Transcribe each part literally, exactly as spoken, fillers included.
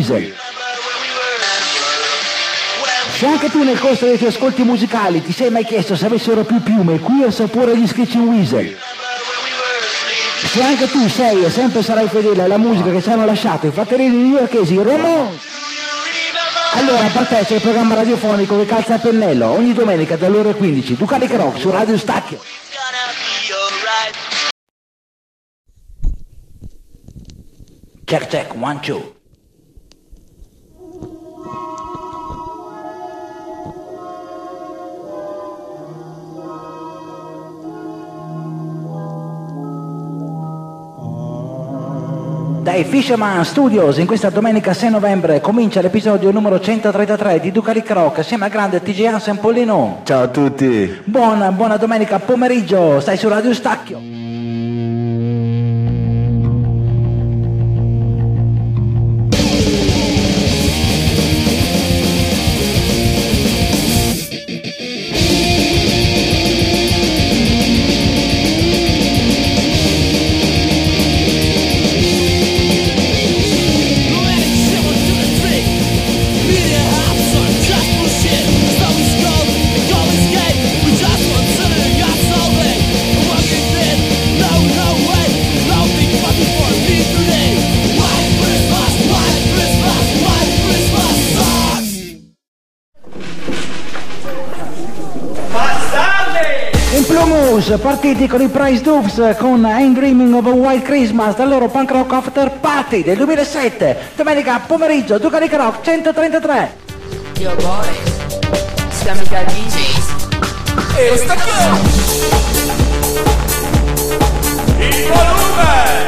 Weasel. Se anche tu nel corso dei tuoi ascolti musicali ti sei mai chiesto se avessero più piume, Queers oppure gli Screeching Weasel, se anche tu sei e sempre sarai fedele alla musica che ci hanno lasciato i fratelli newyorkesi Ramones, allora partecipa al programma radiofonico che calza a pennello ogni domenica dalle ore quindici, Ducalic Rock su Radio Stacchio. Check check, one two. Dai Fisherman Studios in questa domenica sei novembre comincia l'episodio numero centotrentatré di Ducalic Rock assieme al grande T J Hansen Pollino. Ciao a tutti. Buona, buona domenica pomeriggio, stai su Radio Stacchio. Partiti con i Price Doves con I'm Dreaming of a White Christmas dal loro Punk Rock After Party del duemilasette, domenica pomeriggio Ducalic Rock centotrentatré. Yo boys, Scamica D Js e Stacchio! Il volume!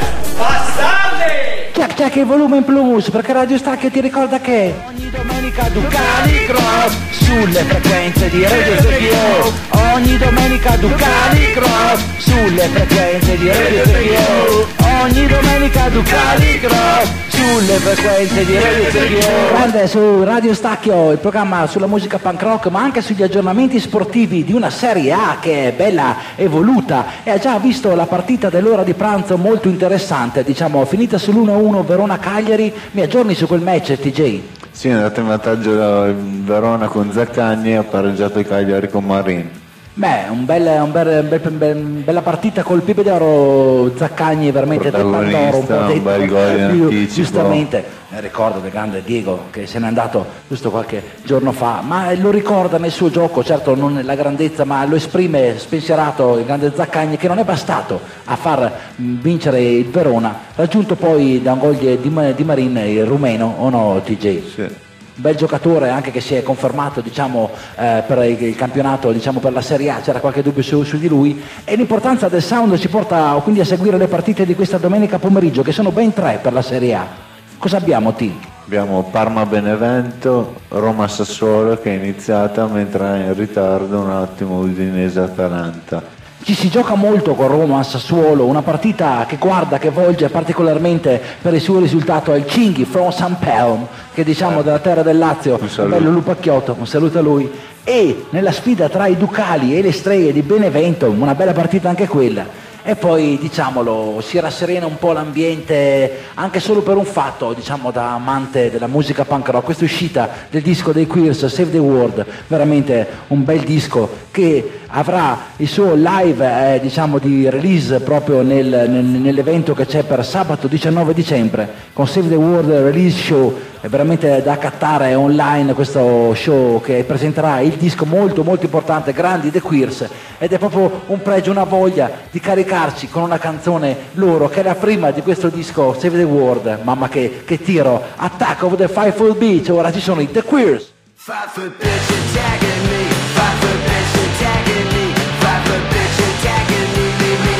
Bastardi! Check check il volume in plus perché Radio Stacchio ti ricorda che ogni domenica Ducalic Rock sulle frequenze di Radio Stacchio. Ogni domenica Ducalic Rock sulle frequenze di Radio Stacchio. Ogni domenica Ducalic Rock sulle frequenze di Radio Stacchio. Grande su Radio Stacchio, il programma sulla musica punk rock ma anche sugli aggiornamenti sportivi di una Serie A che è bella evoluta e ha già visto la partita dell'ora di pranzo molto interessante, diciamo finita sull'uno a uno Verona-Cagliari. Mi aggiorni su quel match T J? Sì, è andato in vantaggio il Verona con Zaccagni e ha pareggiato il Cagliari con Marin. Beh, un bel, un bel, un bel, un bel, bella partita col Pipe d'Oro, Zaccagni veramente del Pandoro, un po' un bel gol in anticipo. Giustamente, eh, ricordo del grande Diego che se n'è andato giusto qualche giorno fa, ma lo ricorda nel suo gioco, certo non la grandezza, ma lo esprime spensierato il grande Zaccagni che non è bastato a far vincere il Verona, raggiunto poi da un gol di, di Marin, il rumeno, o no T J? Sì. Bel giocatore anche che si è confermato diciamo, eh, per il, il campionato, diciamo, per la Serie A, c'era qualche dubbio su, su di lui e l'importanza del sound ci porta quindi a seguire le partite di questa domenica pomeriggio che sono ben tre per la Serie A. Cosa abbiamo T? Abbiamo Parma-Benevento, Roma-Sassuolo che è iniziata mentre è in ritardo un attimo Udinese-Atalanta. Ci si gioca molto con Roma a Sassuolo, una partita che guarda, che volge particolarmente per il suo risultato al Cinghi from San Pelm, che diciamo della terra del Lazio, un bello Lupacchiotto, un saluto a lui, e nella sfida tra i Ducali e le Streghe di Benevento, una bella partita anche quella. E poi diciamolo, si rasserena un po' l'ambiente anche solo per un fatto, diciamo da amante della musica punk rock, questa uscita del disco dei Queers, Save the World, veramente un bel disco che avrà il suo live eh, diciamo di release proprio nel, nel, nell'evento che c'è per sabato diciannove dicembre con Save the World Release Show. È veramente da accattare online questo show che presenterà il disco molto molto importante, Grandi The Queers, ed è proprio un pregio, una voglia di caricarci con una canzone loro che è la prima di questo disco Save the World. Mamma che, che tiro, Attack of the Five Foot Beach, ora ci sono i The Queers. Five foot bitch attacking me, five foot bitch attacking me, five foot bitch attacking me, leave me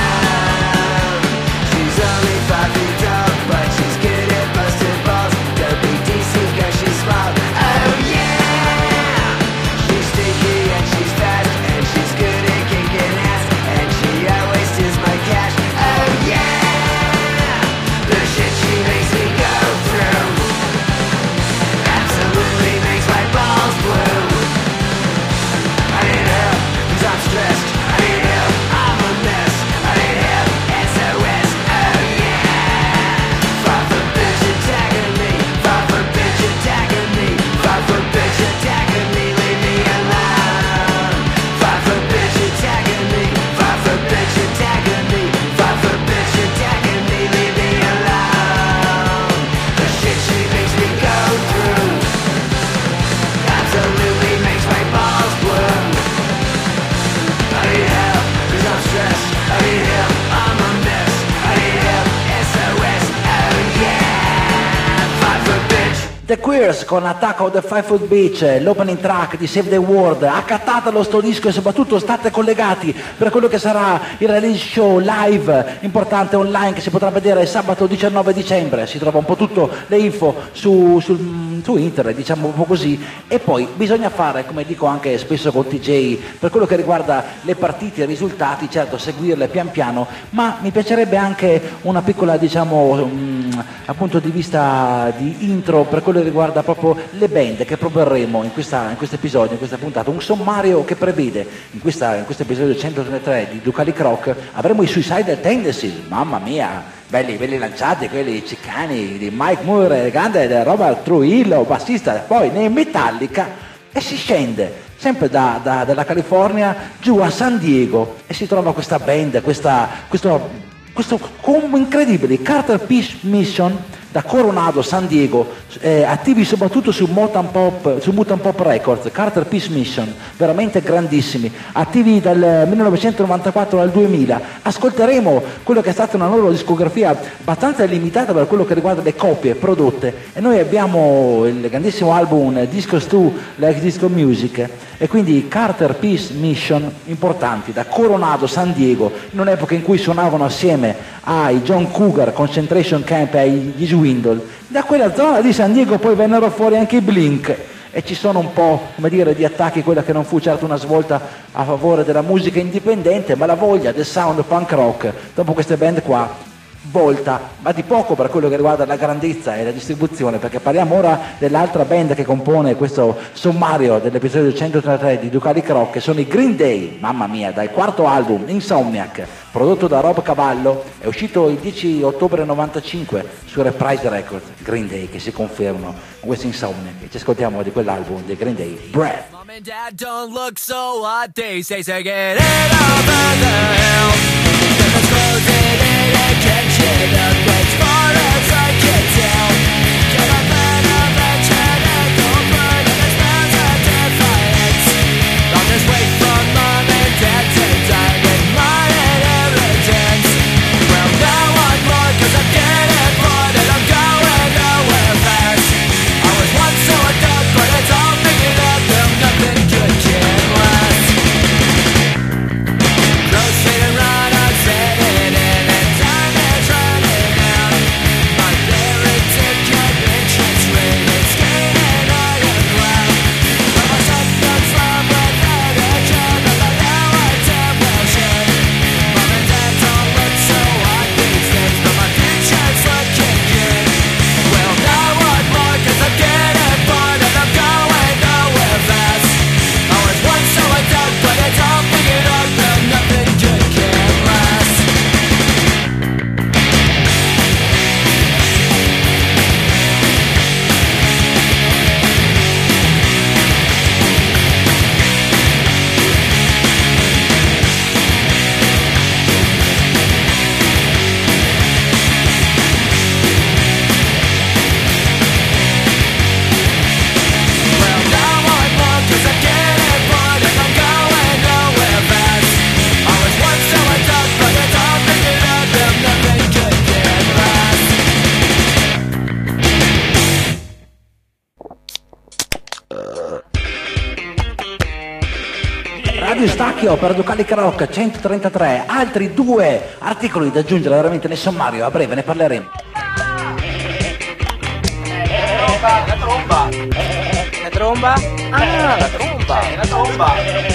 alone. She's only five feet tall, but she's good at busting balls. Don't be decent, cause she's small. Oh yeah! She's stinky and she's fast, and she's good at kicking ass, and she always steals my cash. Oh yeah! The shit she makes me go through absolutely makes my balls blue. The Queers con Attack of the Five Foot Beach, l'opening track di Save the World. Accattatelo sto disco e soprattutto state collegati per quello che sarà il release show live importante online che si potrà vedere sabato diciannove dicembre. Si trova un po' tutto le info su, su, su internet, diciamo un po' così. E poi bisogna fare, come dico anche spesso con T J, per quello che riguarda le partite e i risultati, certo seguirle pian piano, ma mi piacerebbe anche una piccola, diciamo, mh, appunto di vista di intro per quello che riguarda proprio le band che proporremo in questa in questo episodio, in questa puntata, un sommario che prevede in, questa, in questo episodio centotrentatré di Ducali Croc avremo i Suicidal Tendencies, mamma mia, belli, belli lanciati, quelli ciccani di Mike Moore, grande Robert Trujillo, bassista, poi nei Metallica, e si scende sempre da, da, dalla California giù a San Diego e si trova questa band, questa, questo, questo combo incredibile, Carter Peace Mission, da Coronado, San Diego, eh, attivi soprattutto su Mutant Pop, su Mutant Pop Records, Carter Peace Mission, veramente grandissimi, attivi dal millenovecentonovantaquattro al duemila. Ascolteremo quello che è stata una loro discografia abbastanza limitata per quello che riguarda le copie prodotte, e noi abbiamo il grandissimo album Discos due Like Disco Music, e quindi Carter Peace Mission, importanti, da Coronado, San Diego, in un'epoca in cui suonavano assieme ai John Cougar, Concentration Camp e agli Swindle. Da quella zona di San Diego poi vennero fuori anche i Blink, e ci sono un po', come dire, di attacchi, quella che non fu certo una svolta a favore della musica indipendente, ma la voglia del sound punk rock dopo queste band qua volta, ma di poco per quello che riguarda la grandezza e la distribuzione, perché parliamo ora dell'altra band che compone questo sommario dell'episodio centotrentatré di Ducali Croc, che sono i Green Day, mamma mia, dal quarto album Insomniac, prodotto da Rob Cavallo, è uscito il dieci ottobre novantacinque su Reprise Records. Green Day che si confermano con questo Insomniac, e ci ascoltiamo di quell'album dei Green Day, Breath. Mom and Dad don't look so hot these days. I get it over the hill. It's closing in and catching up as far as I can tell. Get up and up and turn and go burn, and it's bound to defiance. I'll just wait for Mom and Dad to die with my inheritance. Well, now I'm more cause I'm getting bored and I'm going nowhere fast. I was once so adult, but it's all figured out, though nothing good can last. Grocery and run, I'm setting in, and time is running out. My parents have conventions rate, it's gaining ironclad. But my son comes from without a job, and I know I damn well should. Mom and Dad don't look so hot these days, but my future's looking good. Well, now what more, cause I'm getting bored and I'm going nowhere fast. I was once so adult, but it's all figured out, though nothing good can last. Well, now I'm more cause I'm getting bored and I'm going nowhere fast. I was once so adult, but it's all figured out, though nothing good can last. Radio Stacchio per Ducali Croc centotrentatré, altri due articoli da aggiungere veramente nel sommario, a breve ne parleremo. La tromba. La tromba? Ah, la tromba. La tromba.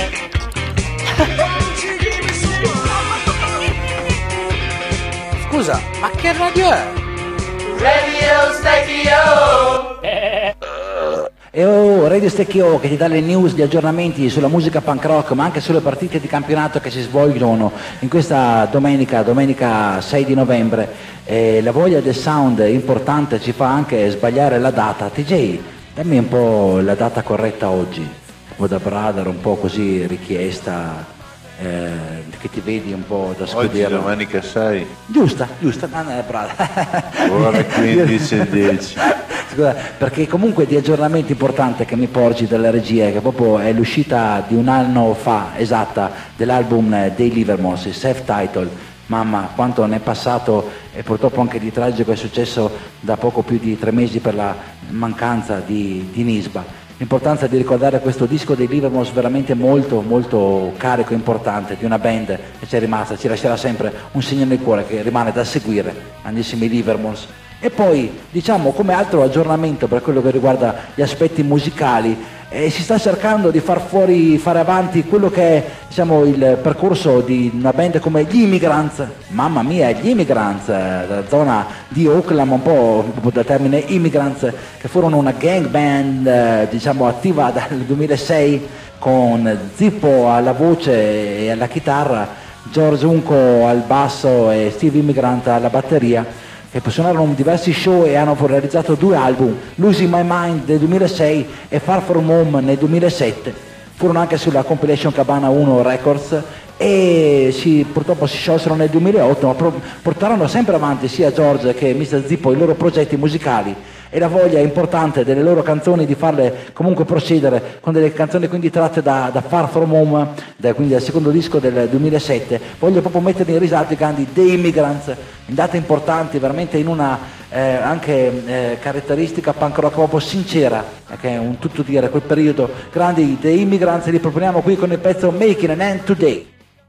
Scusa, ma che radio è? Radio Stacchio. E oh, Radio Stecchio che ti dà le news, gli aggiornamenti sulla musica punk rock, ma anche sulle partite di campionato che si svolgono in questa domenica, domenica sei di novembre. E la voglia del sound importante ci fa anche sbagliare la data. T J, dammi un po' la data corretta oggi, o da Brother, un po' così richiesta, eh, che ti vedi un po' da scudiero. Oggi domenica sei. Giusta, giusta, no, no, Brother. Ora quindici e dieci. Scusa, perché comunque di aggiornamento importante che mi porgi dalla regia, che proprio è l'uscita di un anno fa esatta dell'album dei Livermore, il self-title. Mamma, quanto ne è passato, e purtroppo anche di tragico è successo da poco più di tre mesi per la mancanza di, di Nisba. L'importanza di ricordare questo disco dei Livermores veramente molto molto carico e importante, di una band che ci è rimasta, ci lascerà sempre un segno nel cuore che rimane da seguire, grandissimi Livermores. E poi diciamo come altro aggiornamento per quello che riguarda gli aspetti musicali, eh, si sta cercando di far fuori, fare avanti quello che è diciamo, il percorso di una band come gli Immigrants, mamma mia gli Immigrants, eh, la zona di Oakland, un po', un po' dal termine Immigrants, che furono una gang band eh, diciamo attiva dal duemilasei con Zippo alla voce e alla chitarra, George Unco al basso e Steve Immigrant alla batteria, che suonarono diversi show e hanno realizzato due album, Losing My Mind nel duemilasei e Far From Home nel duemilasette. Furono anche sulla compilation Cabana uno Records e si, purtroppo si sciolsero nel duemilaotto, ma pro, portarono sempre avanti sia George che mister Zippo i loro progetti musicali e la voglia importante delle loro canzoni di farle comunque procedere con delle canzoni quindi tratte da, da Far From Home, da, quindi dal secondo disco del duemilasette. Voglio proprio mettere in risalto i grandi The Immigrants, in date importanti, veramente in una eh, anche eh, caratteristica punk rock proprio sincera, che è un tutto dire quel periodo. Grandi The Immigrants, li proponiamo qui con il pezzo Making an End Today.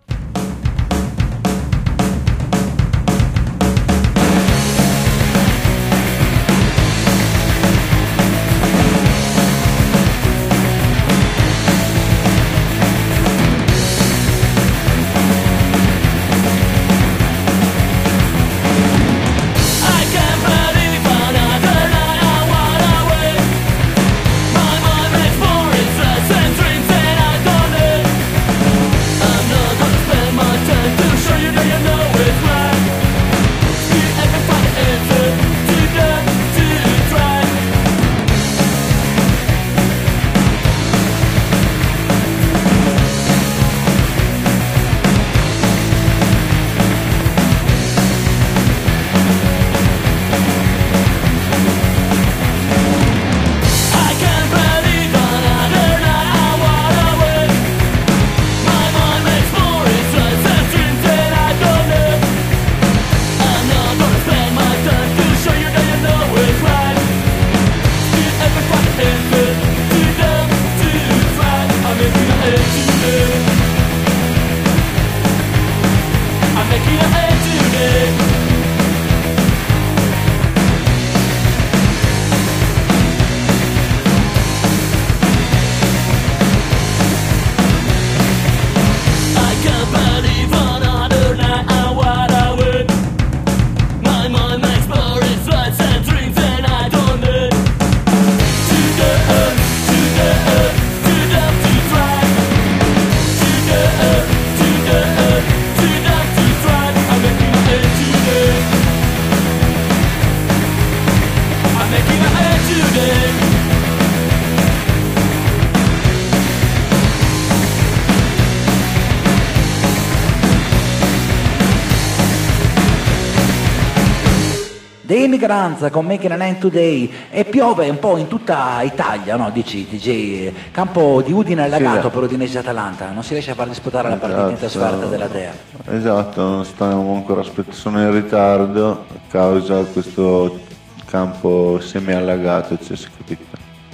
The Immigrants con Making an End Today, e piove un po' in tutta Italia, no? Dici D J, campo di Udine allagato sì, per Udinese Atalanta, non si riesce a far disputare la partita esatto, in trasferta della Dea. Esatto, non stiamo ancora aspettando, sono in ritardo a causa di questo campo semi allagato, cioè, si capito.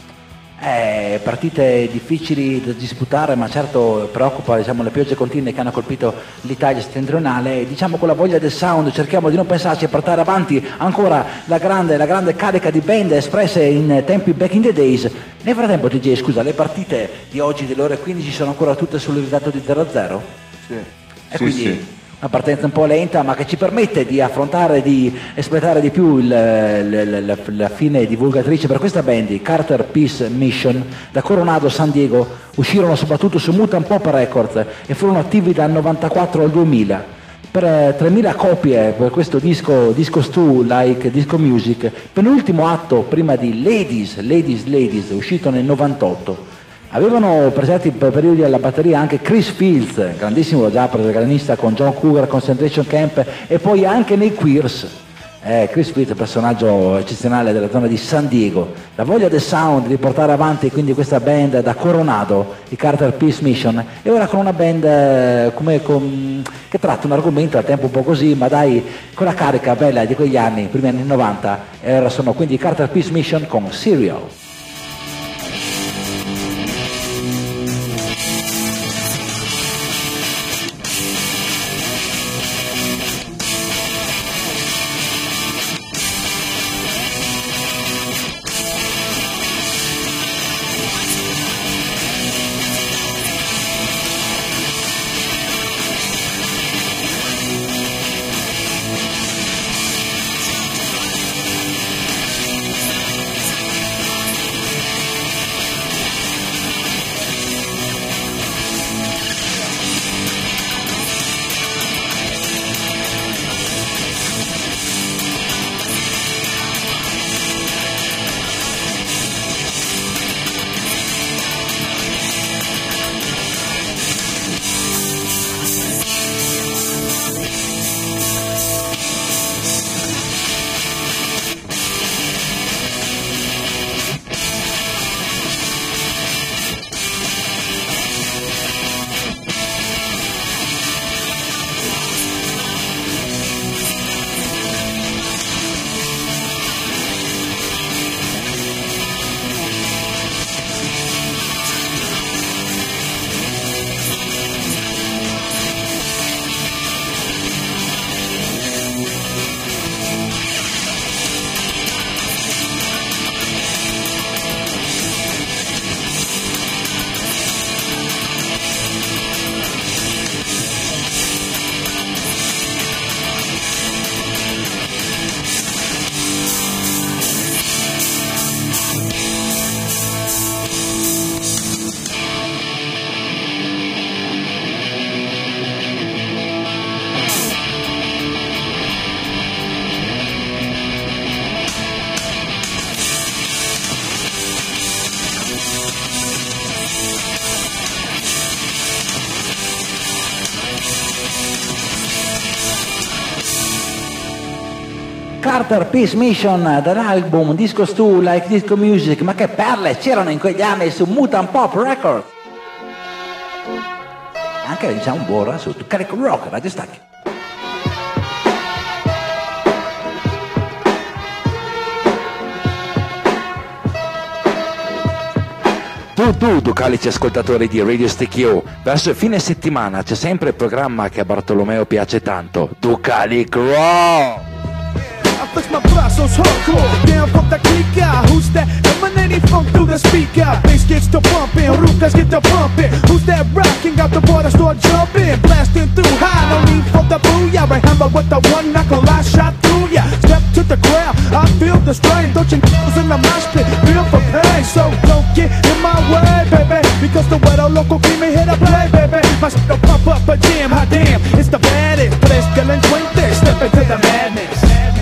Eh, partite difficili da disputare, ma certo preoccupa diciamo, le piogge continue che hanno colpito l'Italia settentrionale. Diciamo con la voglia del sound cerchiamo di non pensarci a portare avanti ancora la grande, la grande carica di band espresse in tempi back in the days. Nel frattempo D J, scusa, le partite di oggi delle ore quindici sono ancora tutte sul risultato di zero a zero? Sì. E sì, quindi sì. Una partenza un po' lenta, ma che ci permette di affrontare, di espletare di più il, la, la, la fine divulgatrice per questa band, di Carter Peace Mission, da Coronado, San Diego. Uscirono soprattutto su Mutant Pop Records e furono attivi dal novantaquattro al duemila. Per tremila copie per questo disco, disco Stu, like Disco Music, penultimo atto prima di Ladies, Ladies, Ladies, uscito nel novantotto. Avevano presenti per periodi alla batteria anche Chris Fields, grandissimo già protagonista con John Cougar, Concentration Camp, e poi anche nei Queers. Eh, Chris Pitt, personaggio eccezionale della zona di San Diego. La voglia del sound di portare avanti quindi questa band da Coronado, i Carter Peace Mission, e ora con una band eh, come, con, che tratta un argomento al tempo un po' così, ma dai, con la carica bella di quegli anni, primi anni novanta, e ora sono quindi i Carter Peace Mission con Serial. Carter Peace Mission dall'album Disco Stew Like Disco Music, ma che perle c'erano in quegli anni su Mutant Pop Records, anche diciamo buona su Carico Rock, Radio Stacchi. Tu, tu, ducalici ascoltatori di Radio Stecchio, verso il fine settimana c'è sempre il programma che a Bartolomeo piace tanto, Ducalic Rock! I flex my brazos hardcore, down from the click out. Who's that emanating from through the speaker? Bass gets to pumping, Rukas get to pumping. Who's that rocking? Got the water start jumping, blasting through high. No need for the booyah. Right hammer with the one knuckle I shot through ya. Step to the crowd, I feel the strain. Touching clothes in the mosh pit, feel for pain. So don't get in my way, baby, because the weather local keep me here to play, baby. My shit will pump up a jam, hot damn, it's the baddest. Tres delinquentes, step into the madness.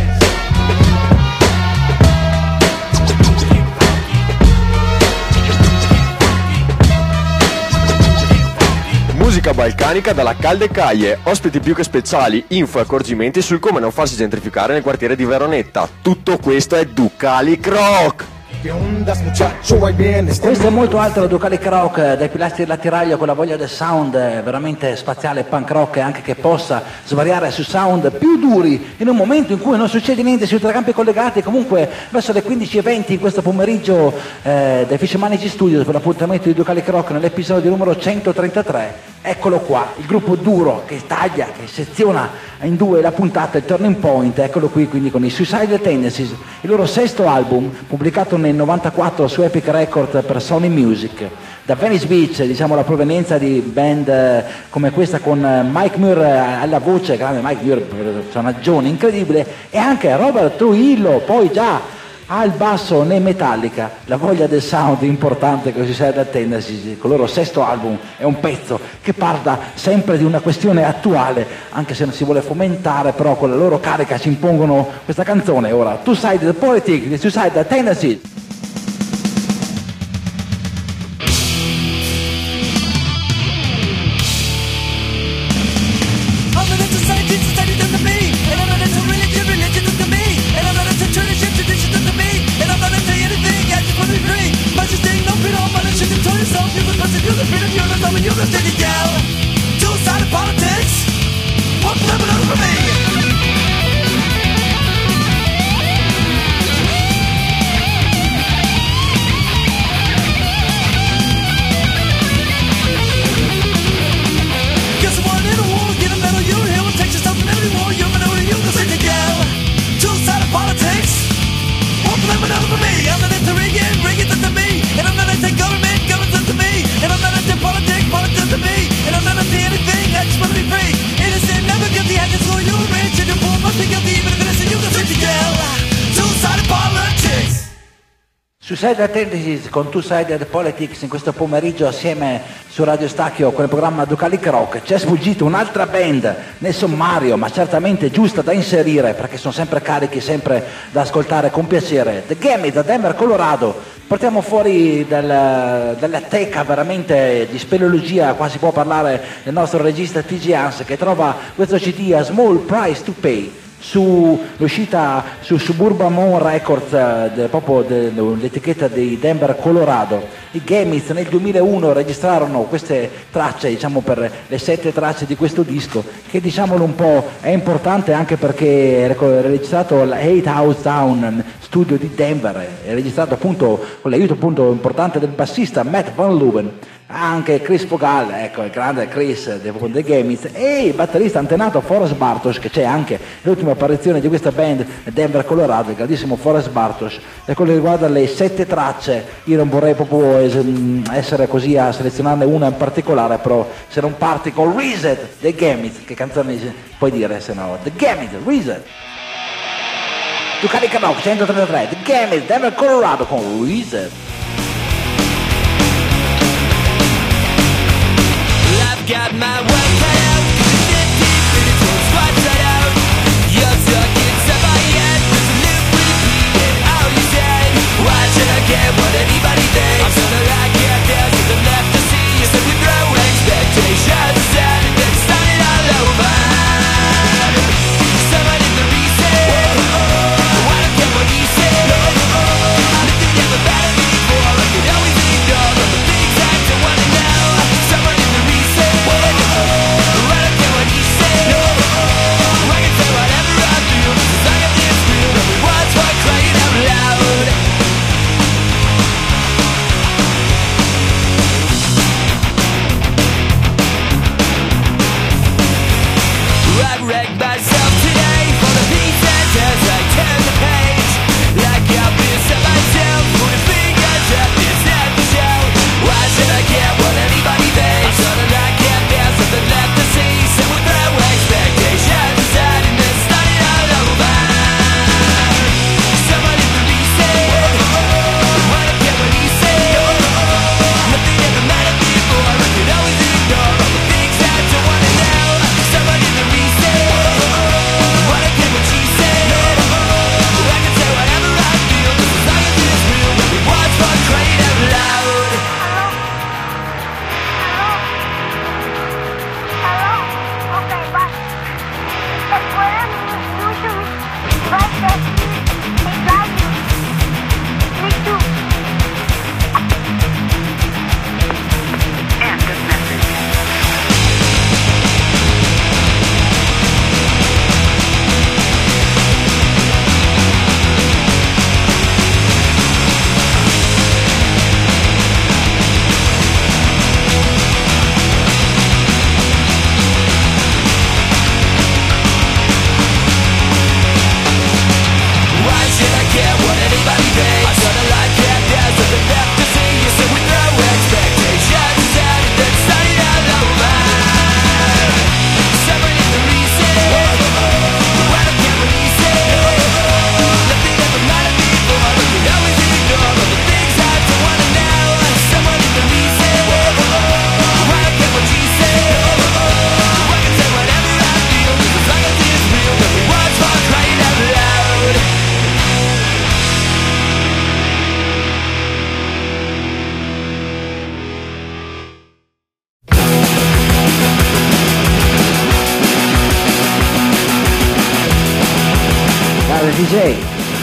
Musica balcanica dalla calde caie, ospiti più che speciali, info e accorgimenti sul come non farsi gentrificare nel quartiere di Veronetta. Tutto questo è Ducalic Rock! Questo è molto altro da Ducalic Rock, dai pilastri dell'attiraglio con la voglia del sound veramente spaziale, punk rock, anche che possa svariare su sound più duri in un momento in cui non succede niente sui tre campi collegati. Comunque verso le quindici e venti in questo pomeriggio eh, dai Fishermanage Studios per l'appuntamento di Ducalic Rock nell'episodio numero centotrentatré. Eccolo qua, il gruppo duro che taglia, che seziona in due la puntata, il turning point, eccolo qui quindi con i Suicidal Tendencies, il loro sesto album pubblicato nel novantaquattro su Epic Records per Sony Music. Da Venice Beach, diciamo la provenienza di band eh, come questa con Mike Muir alla voce, grande Mike Muir, personaggione incredibile, e anche Robert Trujillo, poi già al basso nei Metallica, la voglia del sound importante che si serve da Tendencies, con il loro sesto album è un pezzo che parla sempre di una questione attuale, anche se non si vuole fomentare, però con la loro carica ci impongono questa canzone. Ora, Two-Sided Politics di Suicidal Tendencies. I'm an society, society doesn't mean, and I'm an religion, religion doesn't mean. Two-Sided Tendencies con Two-Sided Politics in questo pomeriggio assieme su Radio Stacchio con il programma Ducalic Rock. Ci è sfuggito un'altra band nel sommario, ma certamente giusta da inserire perché sono sempre carichi, sempre da ascoltare con piacere. The Gammy da Denver, Colorado. Portiamo fuori dal, dalla teca veramente di speleologia, qua si può parlare del nostro regista T G Hans che trova questo C D a Small Price to Pay. Sull'uscita su Suburban Moon Records, de, proprio dell'etichetta di Denver, Colorado. I Gammies nel duemilauno registrarono queste tracce, diciamo per le sette tracce di questo disco, che diciamolo un po' è importante anche perché è registrato all'Eight House Town studio di Denver, è registrato appunto con l'aiuto appunto importante del bassista Matt Van Leeuwen. Anche Chris Fogal, ecco il grande Chris dei Gammies, e il batterista antenato Forrest Bartosz, che c'è anche l'ultima apparizione di questa band Denver, Colorado, il grandissimo Forrest Bartosz. Per quello che riguarda le sette tracce, io non vorrei proprio essere così a selezionarne una in particolare, però se non parti con Reset dei Gammies, che canzone puoi dire se no? The Gammies, Reset. Ducalic Rock centotrentatré, The Gammies, Denver, Colorado con Reset. Got my work cut out, fifteen minutes won't squat right out. You're stuck in summer yet, resolute repeating all you said. Why should I care what anybody thinks? I'm so that I can't there's nothing left to see. You said we throw expectations aside and then start it all over. Someone in the reset, I don't care what you say. Nothing ever mattered before, I could always ignore all the things that I wanna know. Someone in the reset, I don't care what you say. I can say whatever I feel, cause I got this real. Every word's worth crying out loud. I wrecked myself today for the pieces as I turn the page. Like I've been set myself for the fingers at this episode. Why should I care what anybody thinks? I'm sure that I can't, there's something left to see. So we throw expectations aside and then start it all over. Somebody release it, I don't care what you say. Nothing ever mattered before, I could always ignore all the things that I wanna know. Somebody release it, I don't care what you say. I can say whatever I feel, cause as long as it's real, every word's worth crying out loud. Hello? Okay, bye. That's whatever you usually write that. It's like you. Me too. End of message. Why should I care what anybody thinks? I sort of like it, there's nothing left to see. You said we throw expectations aside and then start it all over. Someone in the reset, I don't care what you say. Nothing ever mattered before, I could always ignore all the things I don't wanna know. Someone in the reset, I don't care what you say. I can say whatever I feel, cause as long as it's real, every word's worth crying out loud. Grande D J.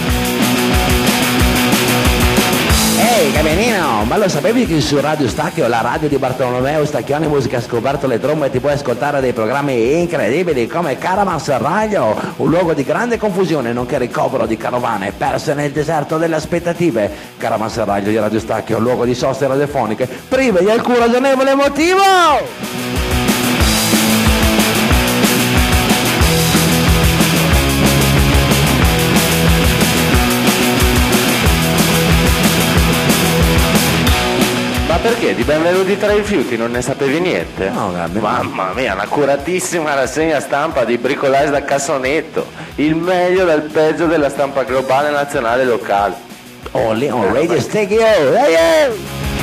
Ehi Caminino, ma lo sapevi che su Radio Stacchio, la radio di Bartolomeo Stacchioni Musica, ha scoperto le trombe e ti puoi ascoltare dei programmi incredibili come Caravanserraglio, un luogo di grande confusione nonché ricovero di carovane perse nel deserto delle aspettative. Caravanserraglio di Radio Stacchio, un luogo di soste radiofoniche prive di alcun ragionevole motivo. Ma perché? Di Benvenuti tra i rifiuti non ne sapevi niente? No, vabbè. Mamma mia, una curatissima rassegna stampa di bricolage da cassonetto. Il meglio dal peggio della stampa globale, nazionale e locale. Only on Radio Stereo. Hey, hey.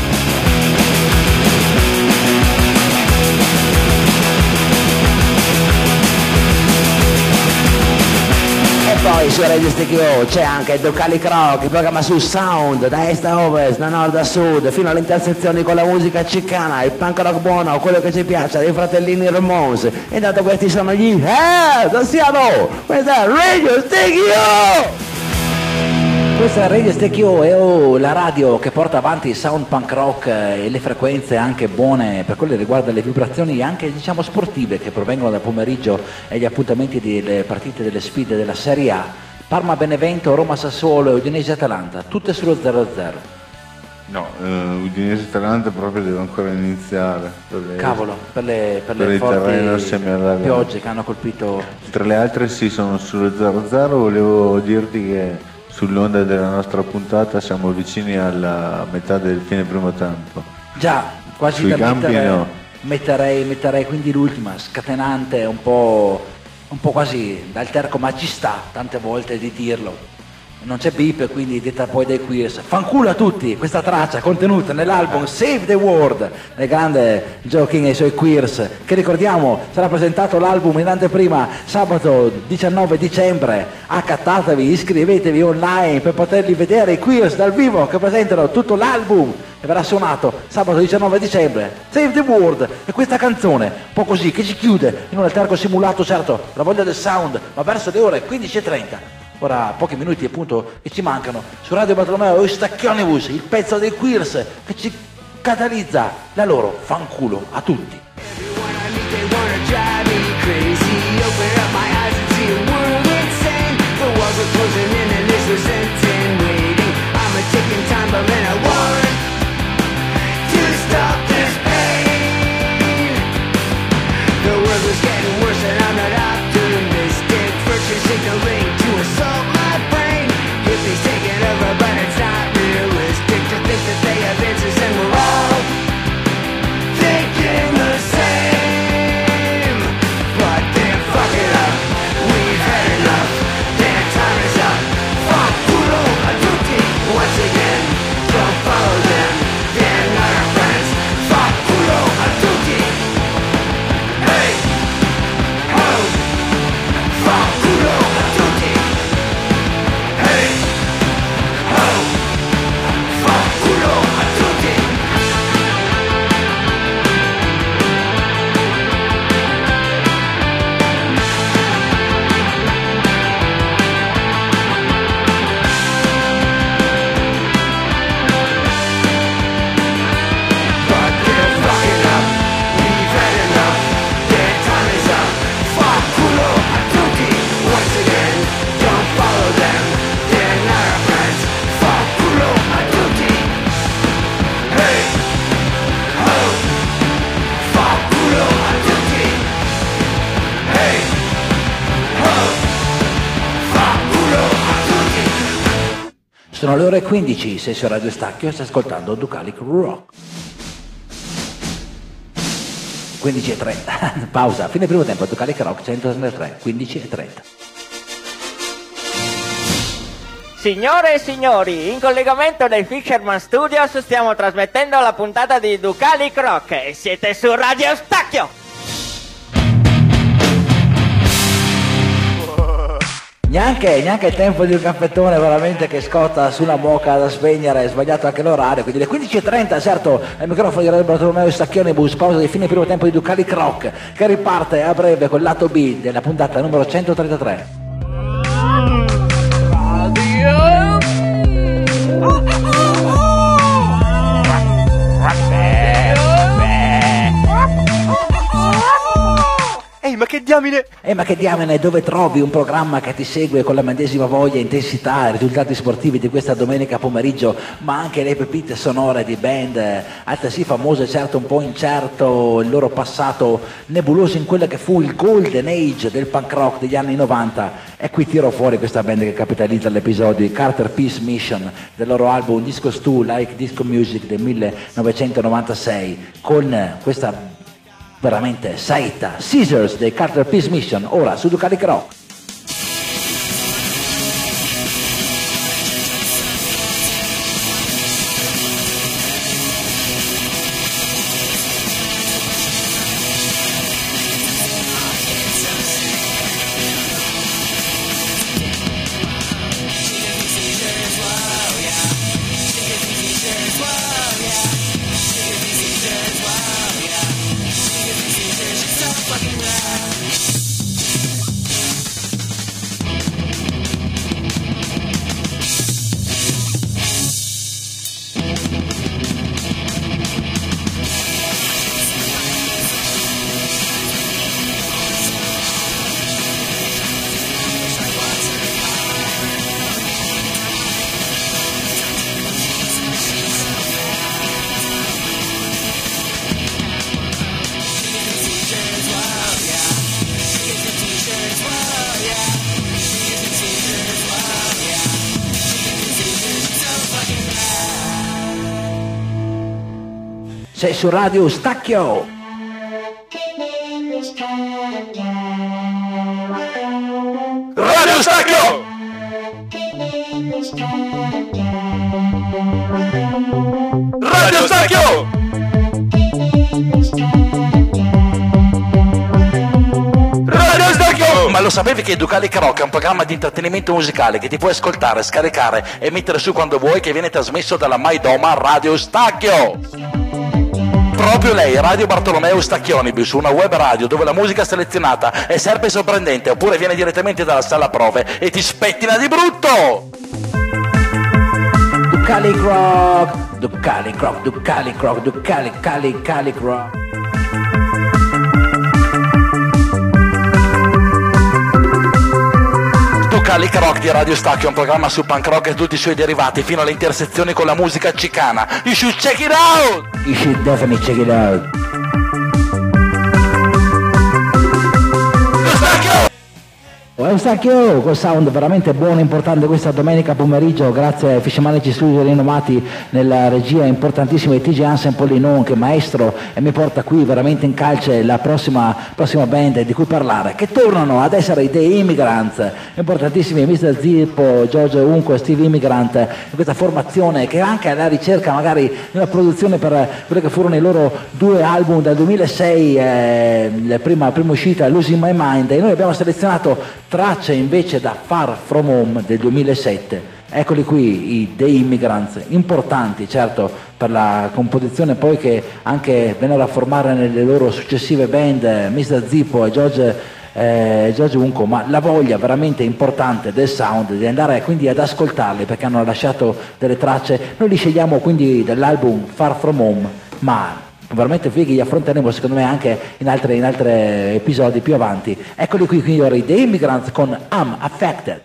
E poi su Radio Stereo c'è anche Ducali Croc, il programma su Sound, da est a ovest, da nord a sud, fino alle intersezioni con la musica cicana, il punk rock buono, quello che ci piace, dei fratellini Ramones. E intanto questi sono gli Eh, da Seattle, questa è Radio Stereo! Questa è Radio Stereo, è oh, la radio che porta avanti il sound punk rock e le frequenze anche buone per quello che riguarda le vibrazioni anche diciamo sportive che provengono dal pomeriggio e gli appuntamenti delle partite delle sfide della Serie A. Parma Benevento, Roma Sassuolo e Udinese Atalanta, tutte sullo zero a zero. No, uh, Udinese Atalanta proprio deve ancora iniziare. Per le, Cavolo, per le, per per le il terreno forti semiallagato. piogge che hanno colpito. Tra le altre sì, sono sullo zero a zero, volevo dirti che sull'onda della nostra puntata siamo vicini alla metà del fine primo tempo. Già, quasi Sui da campi mettere, no. metterei, metterei quindi l'ultima, scatenante, un po', un po' quasi dal terco, ma ci sta tante volte di dirlo. Non c'è beep, quindi detta poi dai Queers. Fanculo a tutti, questa traccia contenuta nell'album Save the World del grande Joe King e i suoi Queers, che ricordiamo sarà presentato l'album in anteprima sabato diciannove dicembre. Accattatevi, iscrivetevi online per poterli vedere i Queers dal vivo che presentano tutto l'album e verrà suonato sabato diciannove dicembre. Save the World e questa canzone un po' così che ci chiude in un alterco simulato, certo la voglia del sound, ma verso le ore quindici e trenta. Ora pochi minuti appunto che ci mancano su Radio Bartolomeo e Stacchionibus, il pezzo dei Queers che ci catalizza la loro fanculo a tutti. Sono le ore quindici, sei su Radio Stacchio e stai ascoltando Ducalic Rock. quindici e trenta, pausa, fine primo tempo, Ducalic Rock centosessantatré, quindici e trenta. Signore e signori, in collegamento dai Fisherman Studios stiamo trasmettendo la puntata di Ducalic Rock e siete su Radio Stacchio! Neanche, neanche il tempo di un caffettone veramente che scotta sulla bocca da spegnere, è sbagliato anche l'orario, quindi le quindici e trenta, certo, al microfono di Radio Bartolomeo e Stacchionibus, pausa di fine primo tempo di Ducalic Rock, che riparte a breve con il lato B della puntata numero centotrentatré. Ehi, ma che diamine! Eh, ma che diamine, dove trovi un programma che ti segue con la medesima voglia, intensità e risultati sportivi di questa domenica pomeriggio, ma anche le pepite sonore di band altresì famose, certo un po' incerto il loro passato nebuloso in quella che fu il golden age del punk rock degli anni novanta. E qui tiro fuori questa band che capitalizza l'episodio di Carter Peace Mission del loro album Discos due Like Disco Music del millenovecentonovantasei, con questa veramente saetta Scissors dei Carter Peace Mission, ora su Ducalic Rock. Sei su Radio Stacchio. Radio Stacchio! Radio Stacchio! Radio Stacchio! Ma lo sapevi che Ducali Rock è un programma di intrattenimento musicale che ti puoi ascoltare, scaricare e mettere su quando vuoi, che viene trasmesso dalla Maidoma Radio Stacchio? Proprio lei, Radio Bartolomeo Stacchionibus, una web radio dove la musica selezionata è sempre sorprendente, oppure viene direttamente dalla sala prove e ti spettina di brutto! Ducali Rock, Ducali Rock, Ducali Rock, Ducali, Cali, Cali Rock. Ducali Rock di Radio Stacchio è un programma su punk rock e tutti i suoi derivati fino alle intersezioni con la musica cicana. You should check it out! You should definitely check it out. Radio Stacchio, col sound veramente buono e importante questa domenica pomeriggio, grazie ai Fisciamanici Studio rinomati nella regia importantissima di T J Hansen Pollinon, che è maestro e mi porta qui veramente in calce la prossima, prossima band di cui parlare, che tornano ad essere dei Immigrants, importantissimi mister Zippo, Giorgio Unco e Steve Immigrant, in questa formazione che è anche alla ricerca magari di una produzione per quelli che furono i loro due album del duemilasei, eh, la prima, prima uscita Losing My Mind, e noi abbiamo selezionato tracce invece da Far From Home del duemilasette. Eccoli qui i The Immigrants, importanti certo per la composizione poi che anche vennero a formare nelle loro successive band mister Zippo e George, eh, George Unco, ma la voglia veramente importante del sound, di andare quindi ad ascoltarli perché hanno lasciato delle tracce. Noi li scegliamo quindi dall'album Far From Home, ma veramente fighi, li affronteremo secondo me anche in altri in altri episodi più avanti. Eccoli qui, quindi ora i The Immigrants con I'm Affected.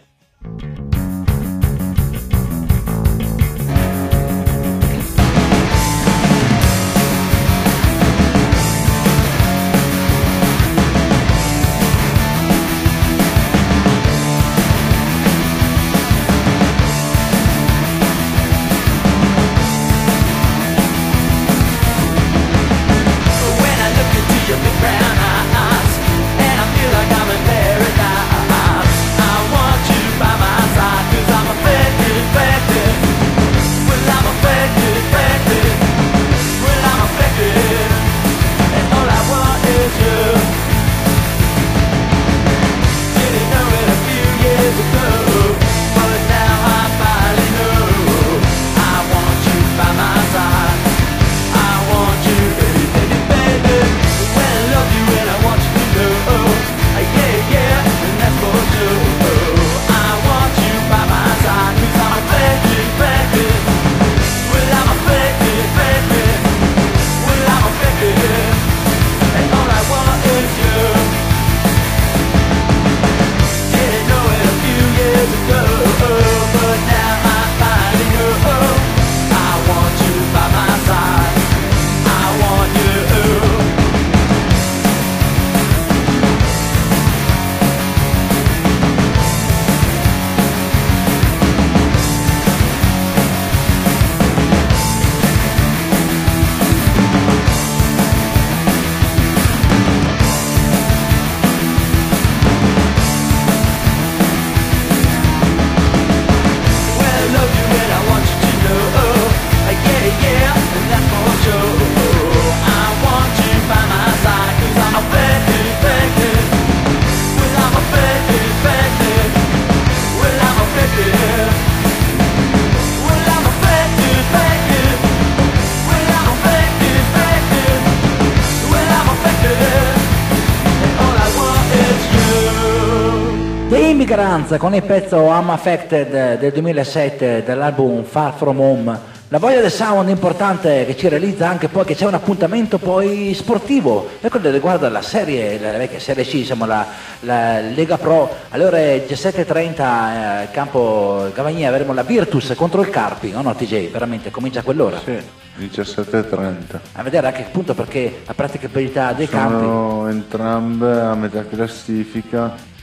Immigrants con il pezzo I'm Affected del duemilasette dell'album Far From Home. La voglia del sound importante che ci realizza anche poi che c'è un appuntamento poi sportivo per quello che riguarda la serie, la vecchia serie C, diciamo la, la Lega Pro. Alle ore diciassette e trenta eh, campo Gavagnia avremo la Virtus contro il Carpi, no no T J? Veramente comincia a quell'ora? Sì, diciassette e trenta. A vedere anche appunto perché la praticabilità dei Sono campi. entrambe a metà classifica.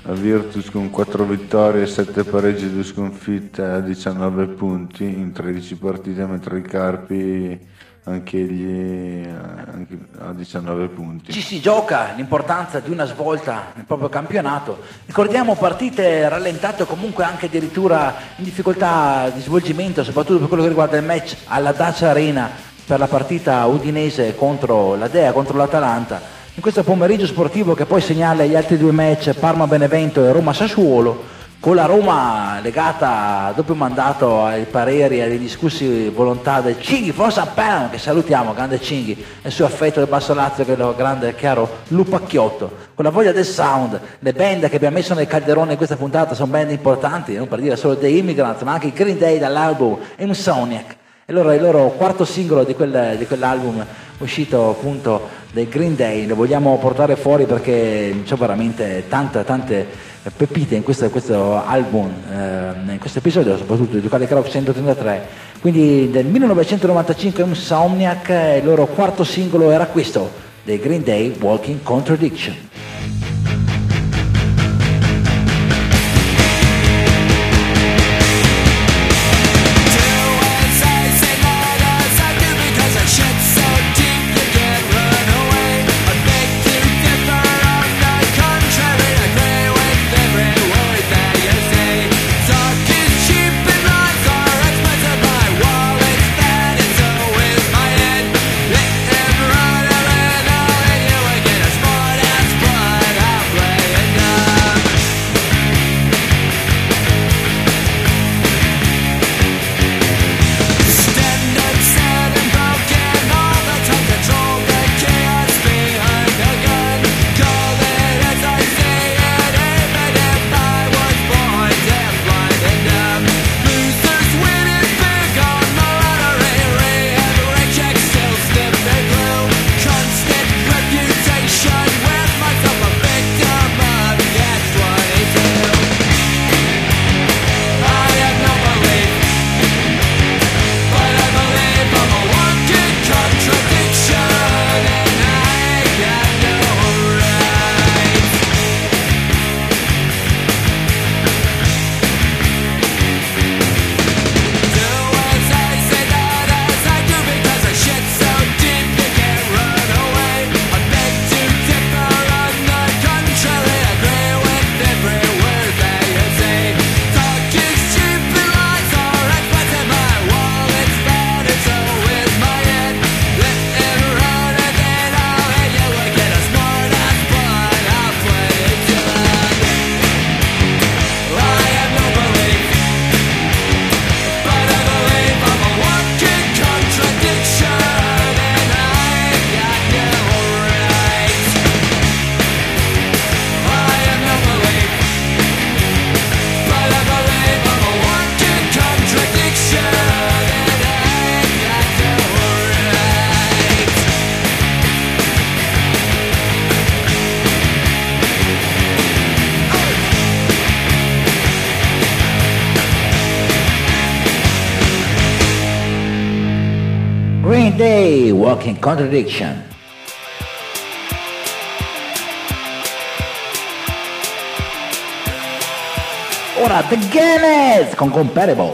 la Virtus con quattro vittorie e sette pareggi e due sconfitte a diciannove punti in tredici partite, mentre il Carpi anche gli anche a diciannove punti. Ci si gioca l'importanza di una svolta nel proprio campionato. Ricordiamo partite rallentate o comunque anche addirittura in difficoltà di svolgimento, soprattutto per quello che riguarda il match alla Dacia Arena per la partita udinese contro la Dea, contro l'Atalanta. In questo pomeriggio sportivo che poi segnala gli altri due match, Parma-Benevento e Roma-Sassuolo, con la Roma legata a doppio mandato ai pareri e alle discussi volontà del Cinghi from San Pello, che salutiamo, grande Cinghi, e il suo affetto del Basso Lazio, che è il grande chiaro Lupacchiotto, con la voglia del sound. Le band che abbiamo messo nel calderone in questa puntata sono band importanti, non per dire solo The Immigrants, ma anche i Green Day dall'album Insomniac. E loro, il loro quarto singolo di, quel, di quell'album uscito appunto dai Green Day, lo vogliamo portare fuori perché c'è veramente tante, tante pepite in questo, questo album, eh, in questo episodio, soprattutto di Ducati Croc centotrentatré. Quindi del millenovecentonovantacinque Insomniac, il loro quarto singolo era questo, dei Green Day, Walking Contradiction. Green Day, Walking Contradiction. Ora The Guinness con Compatible.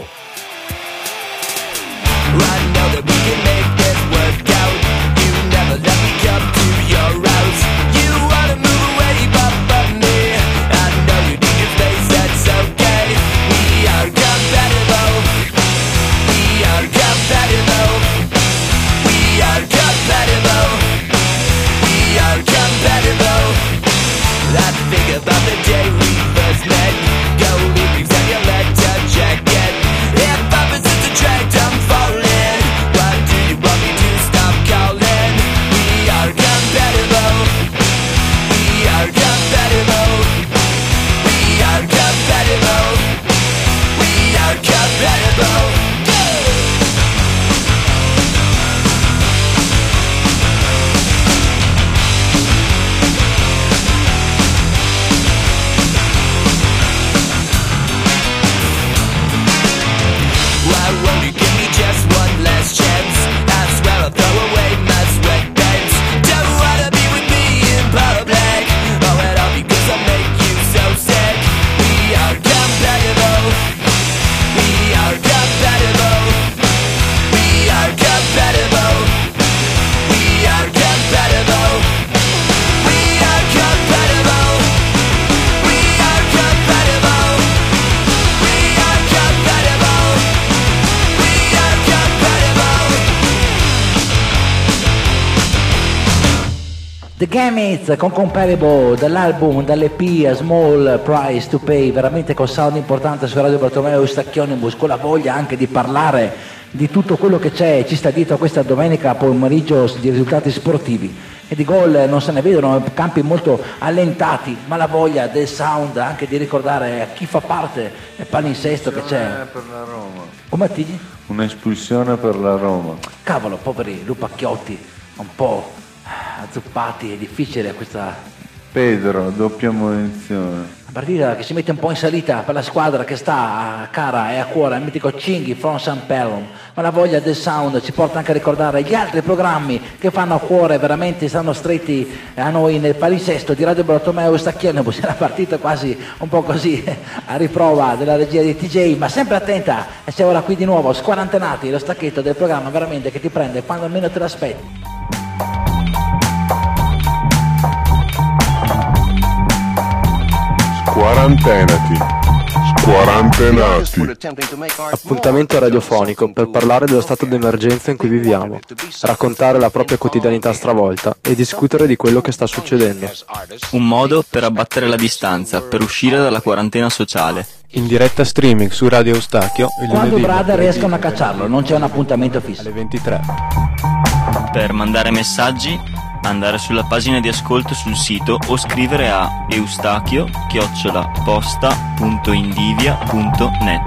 About the day we first met, gold leaves and your letter jacket. The Gamits con Comparable dall'album, dall'E P A Small Price to Pay, veramente con sound importante su Radio Bartolomeo Stacchionibus, con la voglia anche di parlare di tutto quello che c'è, ci sta dietro questa domenica pomeriggio di risultati sportivi e di gol non se ne vedono, campi molto allentati, ma la voglia del sound anche di ricordare a chi fa parte del palinsesto che c'è. Per la Roma. Come ti? Un'espulsione per la Roma. Cavolo, poveri lupacchiotti, un po' azzuppati, è difficile questa Pedro, doppia munizione. partita che si mette un po' in salita per la squadra che sta a cara e a cuore al mitico Cinghi from San Pelham, ma la voglia del sound ci porta anche a ricordare gli altri programmi che fanno a cuore, veramente stanno stretti a noi nel palinsesto di Radio Bartolomeo Stacchionibus. È una partita quasi un po' così a riprova della regia di T J, ma sempre attenta, e siamo là qui di nuovo, squarantenati, lo stacchetto del programma veramente che ti prende quando meno te l'aspetti. Quarantenati, squarantenati. Appuntamento radiofonico per parlare dello stato d'emergenza in cui viviamo, raccontare la propria quotidianità stravolta e discutere di quello che sta succedendo. Un modo per abbattere la distanza, per uscire dalla quarantena sociale. In diretta streaming su Radio Eustachio il quando lunedì, Brada riescono a cacciarlo, non c'è un appuntamento fisso. alle ventitré. Per mandare messaggi, andare sulla pagina di ascolto sul sito o scrivere a eustachio chiocciola posta punto indivia punto net.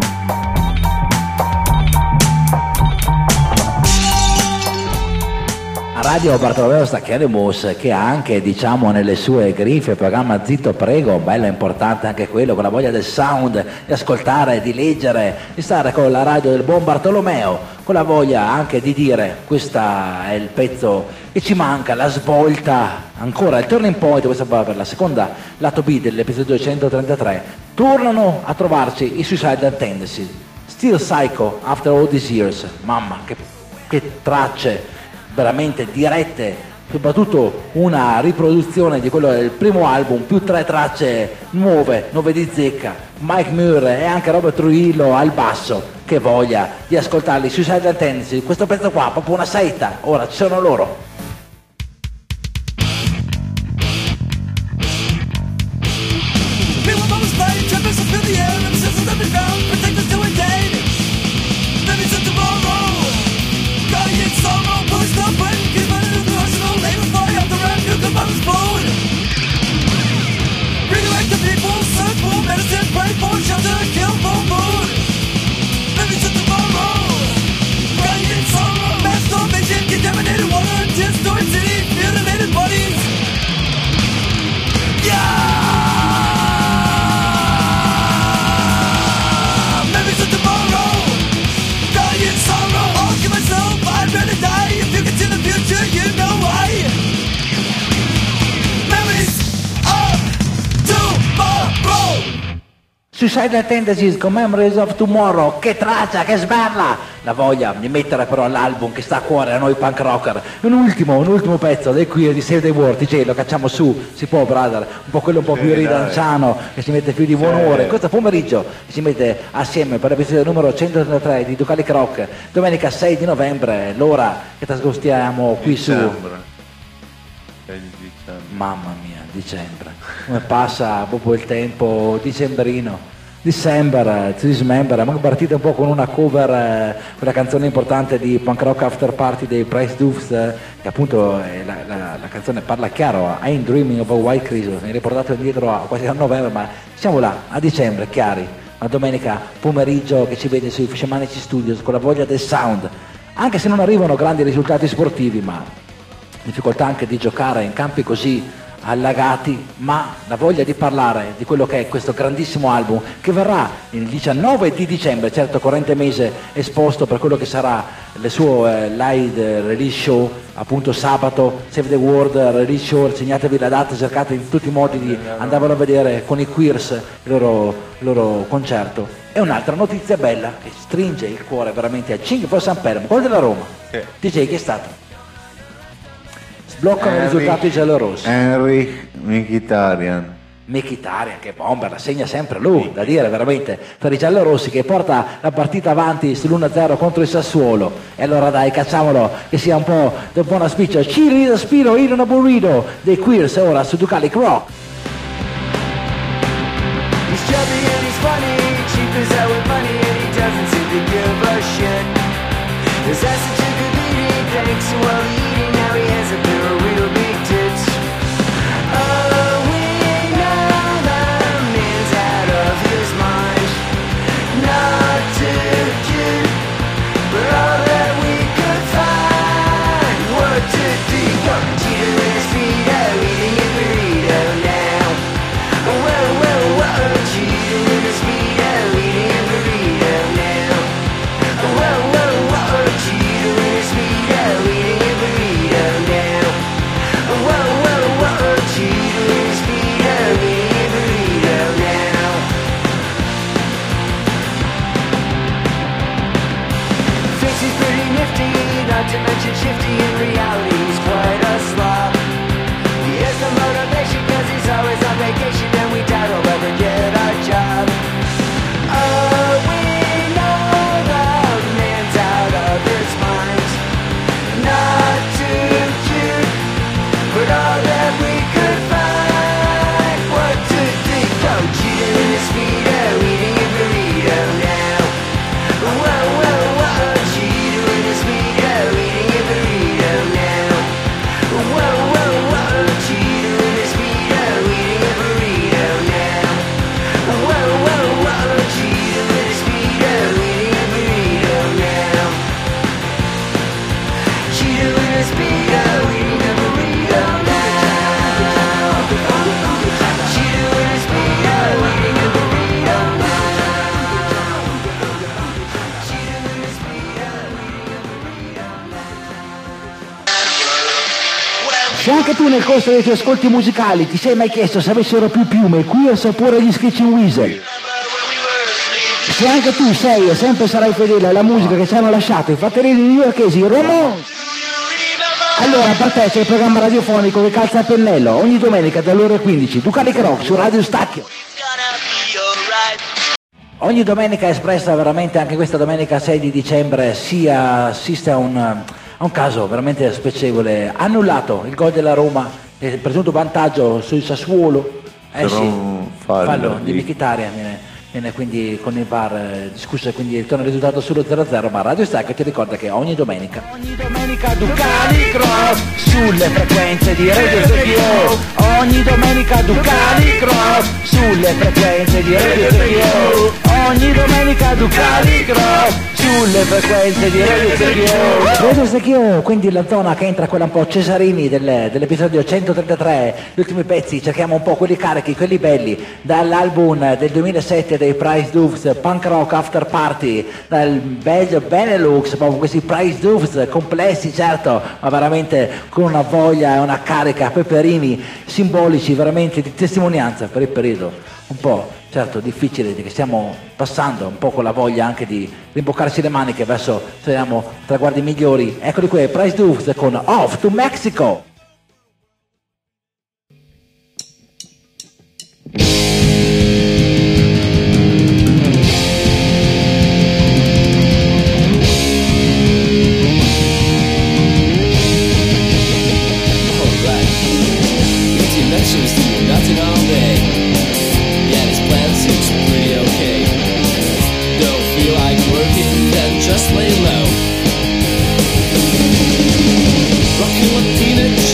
Radio Bartolomeo Stacchionibus, che ha anche, diciamo, nelle sue griffe il programma Zitto Prego, bello e importante anche quello, con la voglia del sound, di ascoltare, di leggere, di stare con la radio del buon Bartolomeo, con la voglia anche di dire questo è il pezzo che ci manca, la svolta, ancora il turning point, questa va per la seconda lato B dell'episodio duecentotrentatré, tornano a trovarci i Suicidal Tendencies, Still Psycho After All These Years, mamma che, che tracce veramente dirette, soprattutto una riproduzione di quello del primo album, più tre tracce nuove, nuove di zecca, Mike Murray e anche Robert Trujillo al basso, che voglia di ascoltarli sui Suicidal Tendencies, questo pezzo qua, proprio una saetta, ora ci sono loro. Suicidal Tendencies con Memories of Tomorrow, che traccia, che sberla! La voglia di mettere però l'album che sta a cuore a noi punk rocker. Un ultimo, un ultimo pezzo del Queer di Save the World, T J, lo cacciamo su, si può, brother, un po' quello un po' più ridanciano, che si mette più di buon umore. Questo pomeriggio si mette assieme per l'episodio numero centotrentatré di Ducali Rock, domenica sei di novembre, l'ora che trasgustiamo qui su... Mamma mia, dicembre, come passa proprio il tempo dicembrino. December, to Dismember, ma partita un po' con una cover, eh, una canzone importante di Punk Rock After Party dei Price Doofs, eh, che appunto eh, la, la, la canzone parla chiaro, I Ain't Dreaming of a White Christmas, mi riportato indietro a quasi a novembre, ma siamo là, a dicembre, chiari, una domenica pomeriggio che ci vede sui Fisciamanici Studios con la voglia del sound, anche se non arrivano grandi risultati sportivi, ma difficoltà anche di giocare in campi così allagati, ma la voglia di parlare di quello che è questo grandissimo album che verrà il diciannove di dicembre, certo corrente mese esposto per quello che sarà il suo eh, live release show, appunto sabato, Save the World release show, segnatevi la data, cercate in tutti i modi di andarvelo a vedere con i Queers il loro, il loro concerto. E un'altra notizia bella che stringe il cuore veramente a cinque for San Pelham, quello della Roma. Sì. D J, che è stato? Bloccano i risultati giallorossi. Henry Mkhitaryan, Mkhitaryan, che bomber, la segna sempre lui, da dire veramente, per i giallorossi, che porta la partita avanti sull'uno a zero contro il Sassuolo. E allora dai, cacciamolo, che sia un po', un po' una spiccia. Chili da Spiro, in una burrito dei Queers ora su Ducalic Rock. He's chubby and he's funny, cheap as hell with money, and he doesn't seem to give a shit. His ass a chick of eating, thanks to all the eating, now he has a pair of real big tits. Oh, we know the man's out of his mind, not too cute, but all that we could find. What did he go? Cheater in his speedo, eating a burrito now. Whoa, whoa, whoa, cheater in his speedo, eating a burrito now. Whoa, whoa, whoa, cheater in his speedo, eating a burrito now. Whoa, whoa, whoa, cheater in his speedo, eating a burrito now. Thinks he's pretty nifty, not to mention shifty, in reality he's quite a slob. He has no motivation cause he's always on vacation, and we doubt he'll ever get a job. Oh, we know the man's out of his mind, not too cute, but all that we could find. What did he go? Cheating in his speedo, eating a burrito now. Whoa, whoa, whoa, cheater in his speedo, eating a burrito now. Whoa, whoa, whoa, cheater in his speedo, eating a burrito now. Whoa, whoa, whoa, cheater in his speedo, eating a burrito now. Cheater in his speedo, eating a burrito now. Cheater in his speedo, eating a burrito Se anche tu nel corso dei tuoi ascolti musicali ti sei mai chiesto se avessero più piume qui o oppure gli Screeching Weasel, se anche tu sei e sempre sarai fedele alla musica che ci hanno lasciato i fratelli newyorkesi Ramones, allora per te c'è il programma radiofonico che calza a pennello ogni domenica dalle ore quindici, Ducalic Rock su Radio Stacchio. Ogni domenica è espressa veramente, anche questa domenica sei di dicembre, si assiste a un, a un caso veramente spiacevole. Annullato il gol della Roma, il presunto vantaggio sul Sassuolo. Eh Però sì, fallo, fallo di di- Mkhitaryan, viene, viene quindi con il V A R eh, discusso e quindi torna il risultato sullo zero a zero, ma Radio Stacchio ti ricorda che ogni domenica ogni domenica Ducalic Rock sulle frequenze di Radio Stacchio, ogni domenica Ducalic Rock sulle frequenze di Radio Stacchio, ogni domenica Ducalic Rock sulle frequenze di Radio Stacchio. Radio Stacchio, quindi la zona che entra quella un po' Cesarini del- dell'episodio centotrentatré, gli ultimi pezzi, cerchiamo un po' quelli carichi, quelli belli, dall'album del duemilasette dei Price Doves, Punk Rock After Party, dal Belgio Benelux, proprio questi Price Doves complessi certo, ma veramente con una voglia e una carica, peperini simbolici veramente di testimonianza per il periodo un po' certo difficile che stiamo passando, un po' con la voglia anche di rimboccarsi le maniche verso, speriamo, traguardi migliori. Eccoli qui, Price Doves con Off to Mexico. Just lay low. Rockin' Latina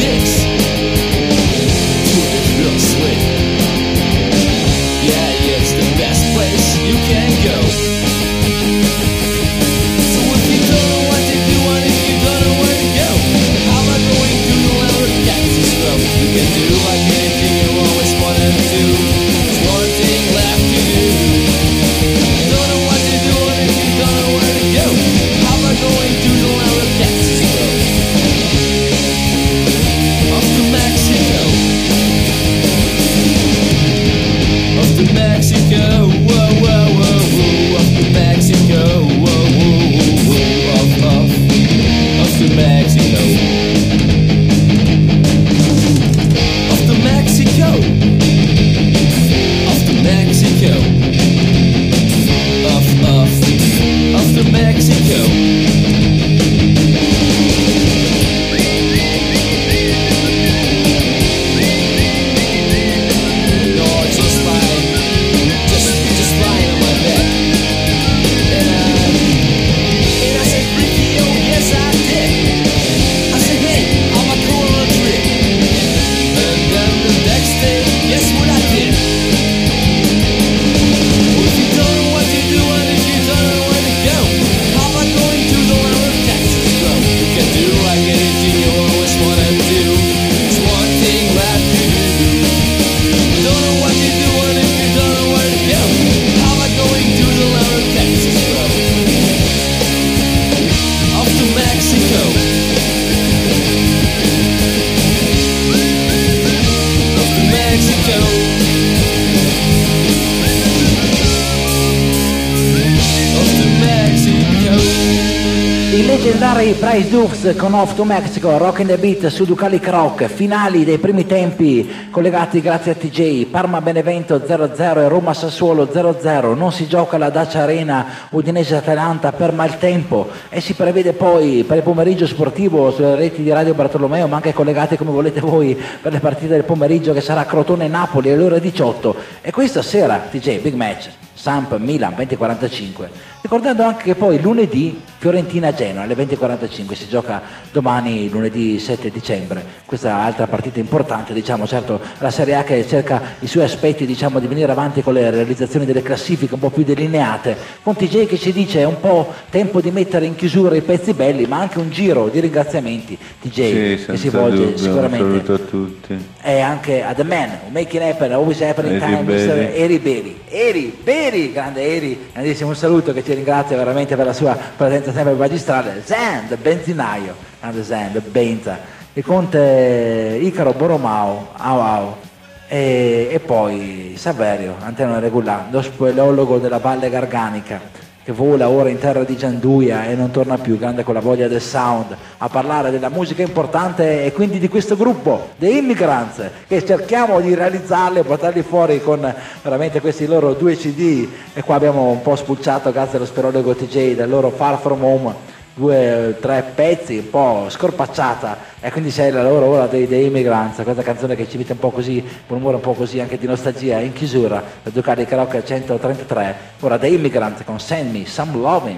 Leggendari Price Dukes con Off to Mexico, Rock in the Beat su Ducali Rock, finali dei primi tempi collegati grazie a T J, Parma Benevento zero a zero e Roma Sassuolo zero a zero, non si gioca la Dacia Arena, Udinese Atalanta per maltempo e si prevede poi per il pomeriggio sportivo sulle reti di Radio Bartolomeo, ma anche collegati come volete voi per le partite del pomeriggio, che sarà Crotone Napoli alle ore diciotto e questa sera T J big match Samp Milan venti e quarantacinque, ricordando anche che poi lunedì Fiorentina Genoa alle venti e quarantacinque si gioca domani lunedì sette dicembre, questa altra partita importante, diciamo. Certo la Serie A che cerca i suoi aspetti, diciamo, di venire avanti con le realizzazioni delle classifiche un po' più delineate, con T J che ci dice è un po' tempo di mettere in chiusura i pezzi belli, ma anche un giro di ringraziamenti T J sì, che si volge dubbio, sicuramente un saluto a tutti e anche a The Man who make it happen, always happen in Eri time, Beri. mister Eri Beri. Eri Beri, grande Eri, grandissimo un saluto, che ci ringrazia veramente per la sua presenza sempre magistrale. Zen, the benzinaio, grande Zen, the Benza, il conte Icaro Borromao, au au, e, e poi Saverio, Antenna Regular, lo speleologo della Valle Garganica, che vola ora in terra di Gianduia e non torna più, grande con la voglia del sound, a parlare della musica importante e quindi di questo gruppo, The Immigrants, che cerchiamo di realizzarli e portarli fuori con veramente questi loro due C D, e qua abbiamo un po' spulciato grazie allo sperologo T J del loro Far From Home, due tre pezzi un po' scorpacciata, e quindi c'è la loro ora dei, dei Immigrants, questa canzone che ci mette un po' così, un umore un po' così anche di nostalgia in chiusura per Ducati Rock centotrentatré, ora dei Immigrants con Send Me Some Lovin'.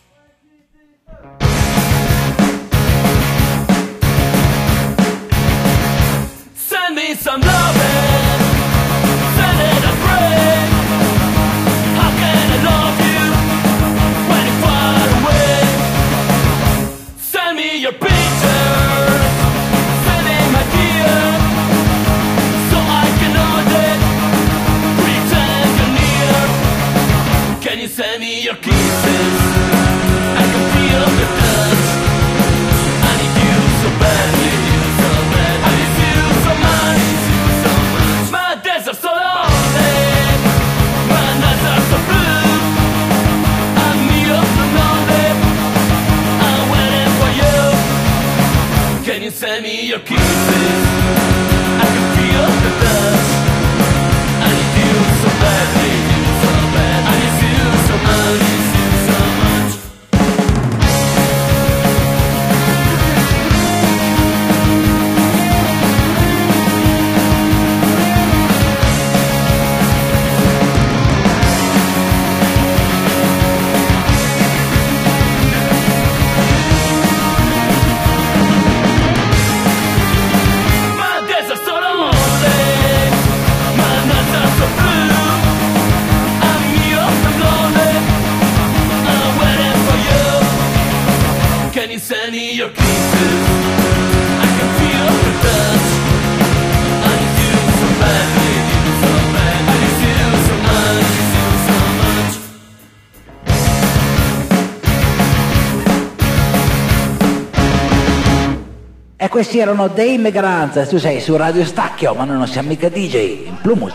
Send me some loving, send it a prayer. How can I love you when you're far away? Send me your picture, send it my dear, so I can know that, pretend you're near. Can you send me your kisses? I can feel the touch. I need you so badly, so bad. I need you so much, so much. My days are so lonely, my nights are so blue. I'm here so lonely, I'm waiting for you. Can you send me your kisses? I can feel the touch. I need you so badly, so bad. I need you so much, I need you so much. My days are so lonely, my nights are so blue. I'm here, I'm lonely, I'm waiting for you. Can you send me your kisses? I can feel the touch. I need you so badly, so bad. I need you so much, I need you so much. E questi erano dei Immigrants, tu sei su Radio Stacchio, ma noi non siamo mica D J, in Plumus.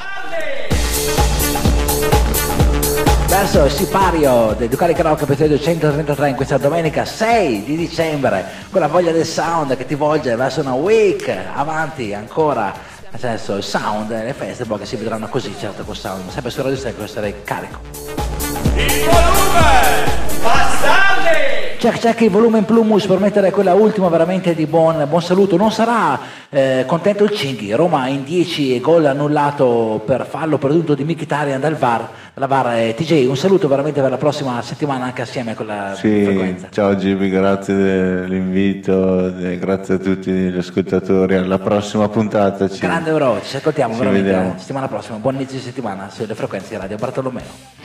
Verso il sipario del Ducati Rock episodio centotrentatré in questa domenica sei di dicembre, con la voglia del sound che ti volge verso una week avanti ancora, nel senso il sound, le feste poi che si vedranno così, certo col sound, ma sempre su Radio Stacchio sarei carico. Il volume! Bastardi! Check check il volume in Plumus per mettere quella ultima veramente di buon, buon saluto. Non sarà eh, contento il Cinghi, Roma in dieci e gol annullato per fallo perduto di Mkhitaryan dal V A R, dalla V A R. eh, T J, un saluto veramente per la prossima settimana anche assieme con la Sì, frequenza. ciao Jimmy, grazie dell'invito, e grazie a tutti gli ascoltatori, alla prossima puntata. Ci... Grande Euro, ci ascoltiamo Ci veramente vediamo. la settimana prossima. Buon inizio di settimana sulle frequenze di Radio Bartolomeo.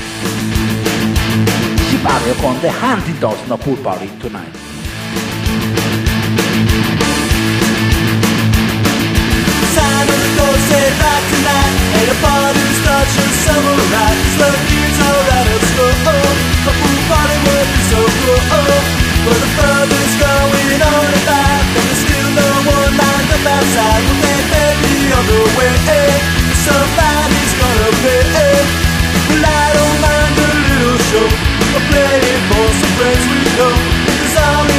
Sipario con The Huntingtons, no pool party tonight. Sign of the door said right tonight, ain't a party starts your summer right. Slow kids alright at school, a pool party would be so cool. But the further's going on about, and there's still no one lined up outside. Well, they may be on the way, somebody's gonna pay. Well, I don't mind a little show, or playing for some friends we know. 'Cause all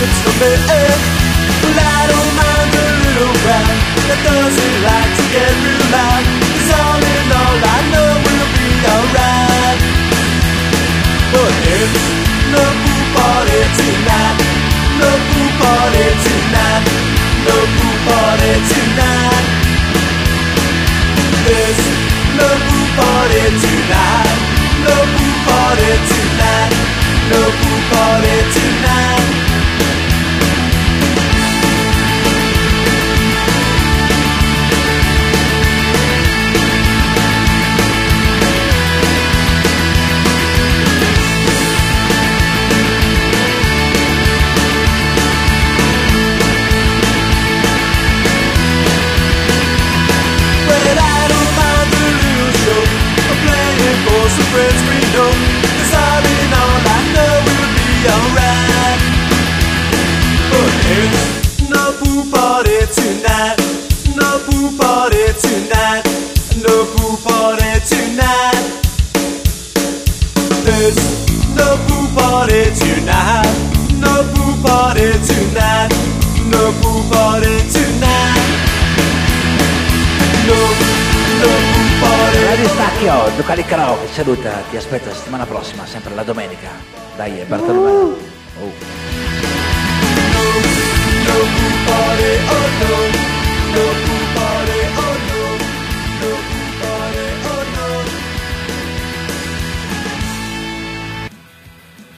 it's for me. Well, I don't mind a little crowd that doesn't like to get real loud. 'Cause all in all I know we'll be alright. But it's no pool party tonight. No pool party tonight. No pool party tonight. There's no pool party tonight. No pool party tonight. No pool party tonight. But I don't mind the little show of playing for some friends we know. 'Cause all in all I know we'll be alright. But there's no pool party tonight. No pool party tonight. No pool party tonight. There's no pool party tonight. No pool party tonight. No pool party tonight. No, no pool party. Radio Stacchio, Ducali Karaoke, saluta, ti aspetto la settimana prossima, sempre la domenica. Dai, Bartolomeo. Oh.